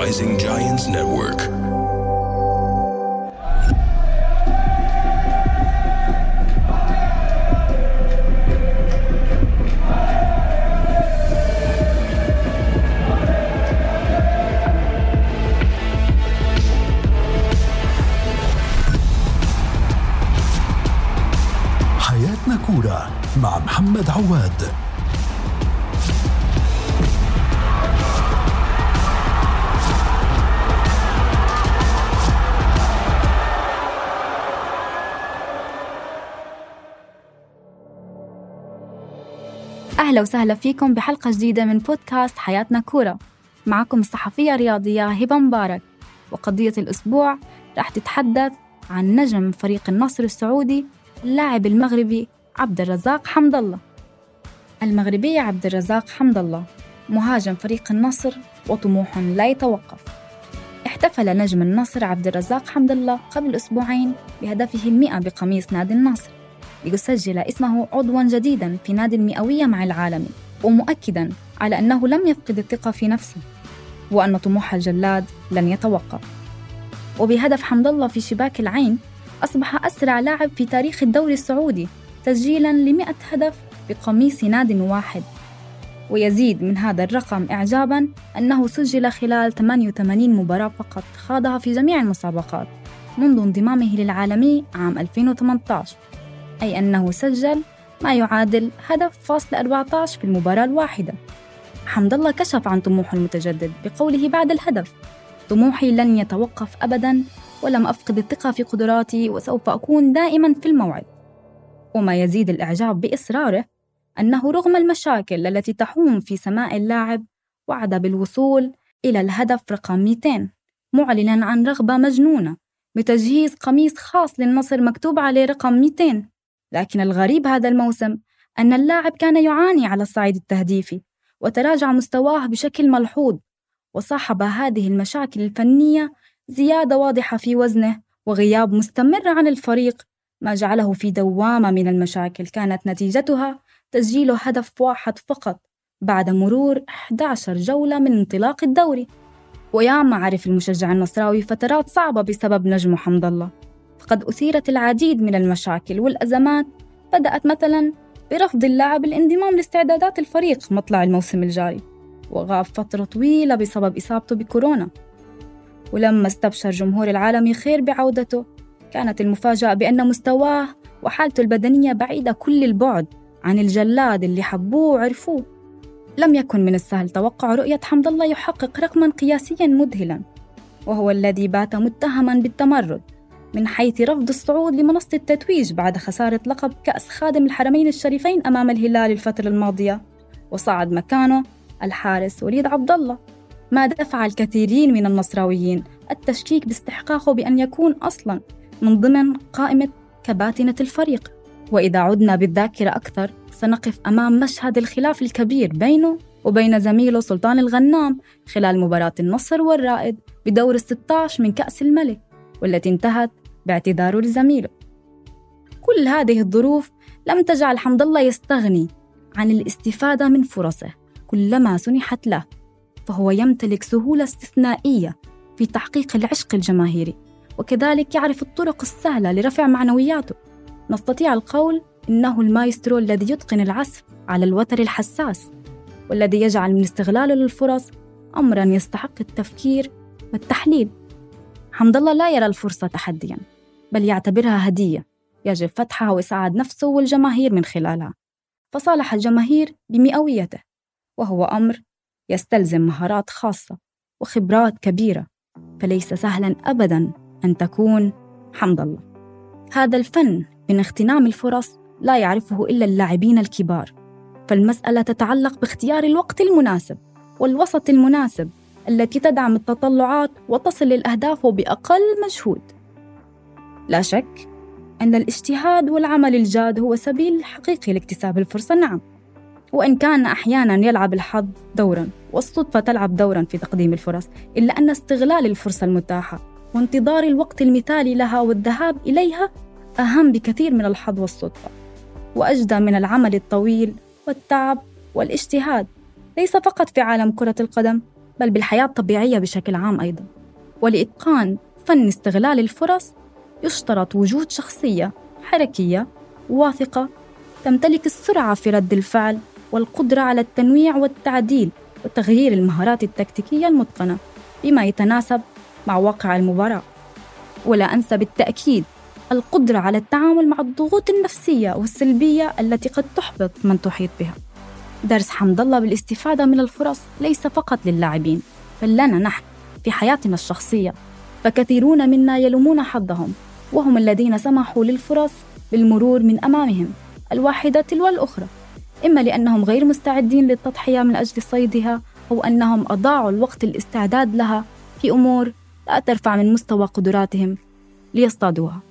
Rising Giants Network. حياتنا كورة مع محمد عواد. أهلا وسهلا فيكم بحلقة جديدة من بودكاست حياتنا كورة. معكم الصحفية الرياضية هبة مبارك، وقضية الأسبوع رح تتحدث عن نجم فريق النصر السعودي اللاعب المغربي عبد الرزاق حمد الله. المغربي عبد الرزاق حمد الله مهاجم فريق النصر وطموح لا يتوقف. احتفل نجم النصر عبد الرزاق حمد الله قبل أسبوعين بهدفه 100 بقميص نادي النصر، ليسجل اسمه عضواً جديداً في نادي المئوية مع العالمي، ومؤكداً على أنه لم يفقد الثقة في نفسه وأن طموح الجلاد لن يتوقف. وبهدف حمد الله في شباك العين أصبح أسرع لاعب في تاريخ الدوري السعودي تسجيلاً ل100 هدف بقميص ناد واحد. ويزيد من هذا الرقم إعجاباً أنه سجل خلال 88 مباراة فقط خاضها في جميع المسابقات منذ انضمامه للعالمي عام 2018، أي أنه سجل ما يعادل هدف فاصل 14 في المباراة الواحدة. حمد الله كشف عن طموحه المتجدد بقوله بعد الهدف: طموحي لن يتوقف أبداً، ولم أفقد الثقة في قدراتي، وسوف أكون دائماً في الموعد. وما يزيد الإعجاب بإصراره أنه رغم المشاكل التي تحوم في سماء اللاعب وعد بالوصول إلى الهدف رقم 200، معلناً عن رغبة مجنونة بتجهيز قميص خاص للنصر مكتوب عليه رقم 200. لكن الغريب هذا الموسم أن اللاعب كان يعاني على الصعيد التهديفي، وتراجع مستواه بشكل ملحوظ، وصاحب هذه المشاكل الفنية زيادة واضحة في وزنه وغياب مستمر عن الفريق، ما جعله في دوامة من المشاكل كانت نتيجتها تسجيل هدف واحد فقط بعد مرور 11 جولة من انطلاق الدوري. وياما عرف المشجع النصراوي فترات صعبة بسبب نجمه حمد الله، فقد أثيرت العديد من المشاكل والأزمات، بدأت مثلاً برفض اللاعب الانضمام لاستعدادات الفريق مطلع الموسم الجاري، وغاب فترة طويلة بسبب إصابته بكورونا. ولما استبشر جمهور العالم خير بعودته، كانت المفاجأة بأن مستواه وحالته البدنية بعيدة كل البعد عن الجلاد اللي حبوه وعرفوه. لم يكن من السهل توقع رؤية حمد الله يحقق رقماً قياسياً مذهلاً، وهو الذي بات متهماً بالتمرد من حيث رفض الصعود لمنصة التتويج بعد خسارة لقب كأس خادم الحرمين الشريفين أمام الهلال الفترة الماضية، وصعد مكانه الحارس وليد عبد الله، ما دفع الكثيرين من النصراويين التشكيك باستحقاقه بأن يكون أصلاً من ضمن قائمة كباتنة الفريق. وإذا عدنا بالذاكرة أكثر، سنقف أمام مشهد الخلاف الكبير بينه وبين زميله سلطان الغنام خلال مباراة النصر والرائد بدور 16 من كأس الملك، والتي انتهت باعتذاره لزميله. كل هذه الظروف لم تجعل حمد الله يستغني عن الاستفادة من فرصه كلما سنحت له، فهو يمتلك سهولة استثنائية في تحقيق العشق الجماهيري، وكذلك يعرف الطرق السهلة لرفع معنوياته. نستطيع القول إنه المايسترو الذي يتقن العزف على الوتر الحساس، والذي يجعل من استغلاله للفرص أمراً يستحق التفكير والتحليل. حمد الله لا يرى الفرصة تحدياً، بل يعتبرها هدية يجب فتحها وإسعاد نفسه والجماهير من خلالها، فصالح الجماهير بمئويته، وهو أمر يستلزم مهارات خاصة وخبرات كبيرة، فليس سهلاً أبداً أن تكون حمد الله. هذا الفن من اغتنام الفرص لا يعرفه إلا اللاعبين الكبار، فالمسألة تتعلق باختيار الوقت المناسب والوسط المناسب التي تدعم التطلعات وتصل للأهداف بأقل مجهود. لا شك أن الاجتهاد والعمل الجاد هو سبيل حقيقي لاكتساب الفرصة، نعم، وإن كان أحياناً يلعب الحظ دوراً والصدفة تلعب دوراً في تقديم الفرص، إلا أن استغلال الفرصة المتاحة وانتظار الوقت المثالي لها والذهاب إليها أهم بكثير من الحظ والصدفة، وأجدى من العمل الطويل والتعب والاجتهاد، ليس فقط في عالم كرة القدم، بل بالحياة الطبيعية بشكل عام أيضاً. ولإتقان فن استغلال الفرص يشترط وجود شخصية حركية واثقة تمتلك السرعة في رد الفعل والقدرة على التنويع والتعديل وتغيير المهارات التكتيكية المتقنة بما يتناسب مع واقع المباراة. ولا أنسى بالتأكيد القدرة على التعامل مع الضغوط النفسية والسلبية التي قد تحبط من تحيط بها. درس حمد الله بالاستفادة من الفرص ليس فقط للاعبين بل لنا نحن في حياتنا الشخصية، فكثيرون منا يلومون حظهم وهم الذين سمحوا للفرص بالمرور من أمامهم الواحدة تلو الأخرى، إما لأنهم غير مستعدين للتضحية من أجل صيدها أو أنهم أضاعوا الوقت الاستعداد لها في أمور لا ترفع من مستوى قدراتهم ليصطادوها.